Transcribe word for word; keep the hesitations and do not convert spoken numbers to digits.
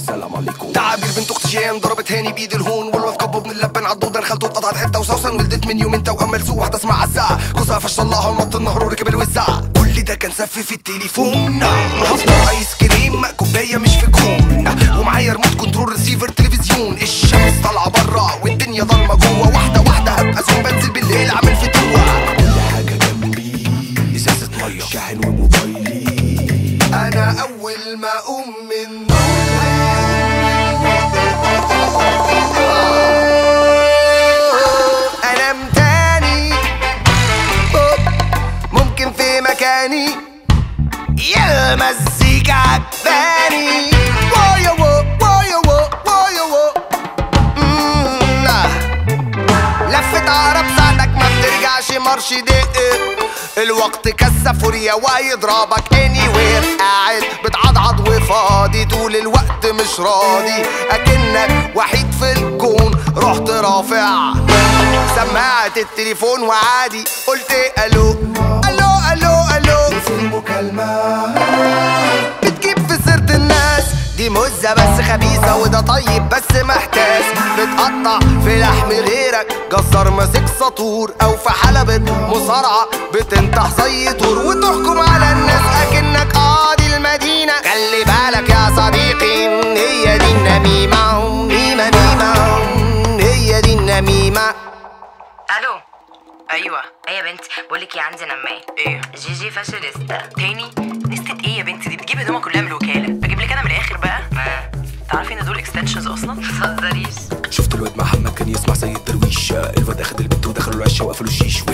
السلام عليكم. تعابير بنت اختي جيان ضربت هاني بايد الهون، والواد كبه من اللبن عالدودن خلته اتقطعت حته وسوسن. ولدت من يومين توأم ملسوع واحده اسمها عزة، جوزها فش طلعها ونط النهر وركب الوزع. كل ده كان سف في التليفون، هفطر ايس كريم كوبايه مش في كون، ومعايا ريموت كنترول ريسيفر تلفزيون. الشمس طالعه برا والدنيا ضلمه جوه، واحده واحده هبقى زوم بنزل بالليل اعمل فتوه. كل حاجه جنبي ازازه ميه شاحن وموبايلي. انا اول ما اقوم من انام تاني ممكن في مكاني يا مزيكا عجباني. وايا و وايا و وايا و لفت عرب ساعتك ما بترجعش مارش دق. الوقت كسف فوريا ويضربك anywhere. قاعد بتعضعض وفاضي طول الوقت مش راضي، اكنك وحيد في الكون. رحت رافع سماعة التليفون وعادي قلت الو الو الو الو في المكالمة بتجيب في سيرة الناس دي مزة بس خبيثة، وده طيب بس محتاس. بتقطع في لحم غيرك جزار ماسك سطور، او في حلبة مصارعة بتنتح زي طور. وتحكم على الناس اكنك قاضي المدينة. خلي بالك يا صديقي هي دي النميمة، ميمة ميمة هي دي النميمة. الو ايوه ايه يا بنتي، بقولك ايه عندي نمايه. ايه جي جي فاشينيستا تاني؟ نستة ايه يا بنتي؟ دي بتجيب هدومها كلها من الوكاله. بجيب لك انا من الاخر بقى. ما تعرفي ان دول اكستنشنز اصلا؟ متهزريش. شفت الواد محمد كان يسمع سيد درويش، الواد اخد البنت ودخلوا العشه وقفلوا الشيش.